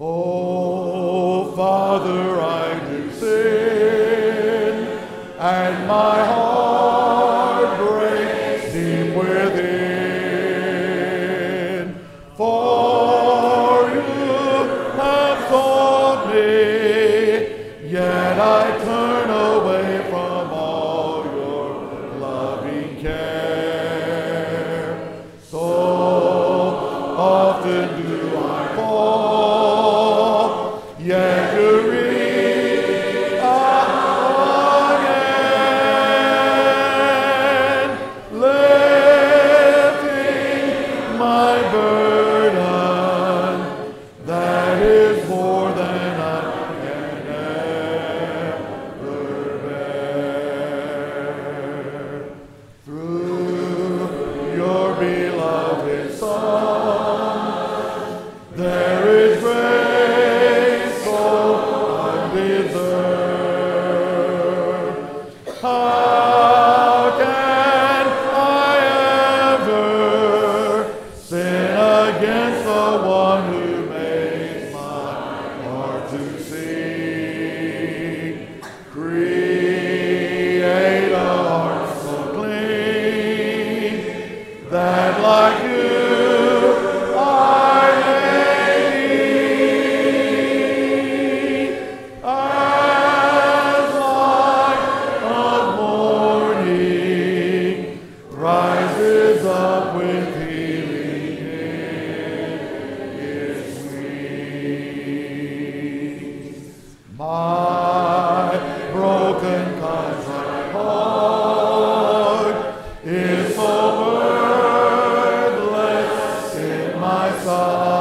Oh, Father, I do sin, and my heart breaks deep within. For you have taught me, yet I turn away from all your loving care. So often do I fall, yet you reach out again, lifting my burden. That is more than I can ever bear. Through your beloved Son, there is grace so undeserved. How can I ever sin against the one who makes my heart to sing? Create a heart so clean that like you I may be, as light of morning rises up with healing in its wings. My broken contrite heart is so worthless in my sight.